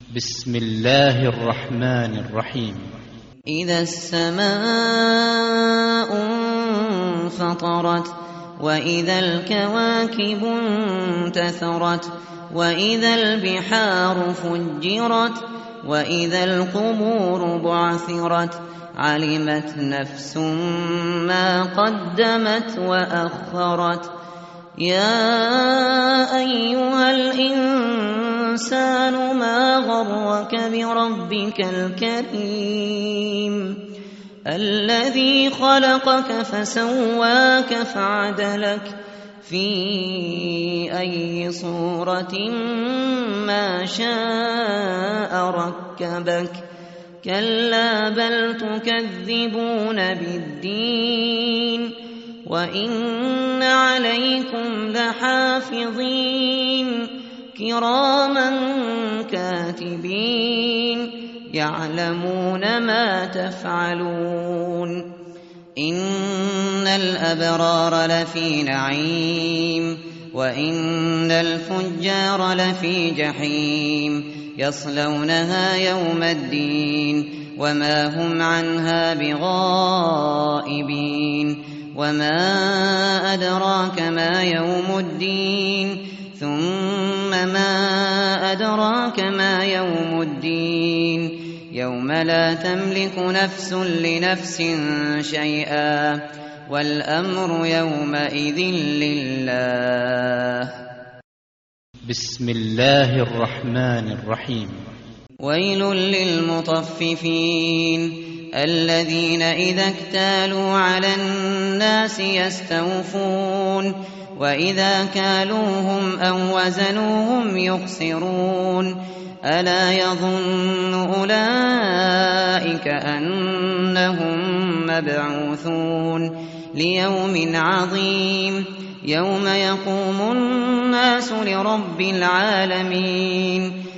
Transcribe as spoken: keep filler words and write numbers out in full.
بسم الله الرحمن الرحيم. إذا السماء انفطرت وإذا الكواكب انتثرت وإذا البحار فجرت وإذا القبور بعثرت علمت نفس ما قدمت وأخرت. يا أيها الإنسان ما غرك بربك الكريم الذي خلقك فسواك فعدلك في أي صورة ما شاء ركبك. كلا بل تكذبون بالدين وإن عليكم لحافظين كراما كاتبين يعلمون ما تفعلون. إن الأبرار لفي نعيم وإن الفجار لفي جحيم يصلونها يوم الدين وما هم عنها بغائبين. وما أدراك ما يوم الدين ثم ما أدراك ما يوم الدين يوم لا تملك نفس لنفس شيئا والأمر يومئذ لله. بسم الله الرحمن الرحيم. ويل للمطففين الذين إذا اكتالوا على الناس يستوفون وإذا كالوهم أو وزنوهم يخسرون. ألا يظن أولئك أنهم مبعوثون ليوم عظيم يوم يقوم الناس لرب العالمين.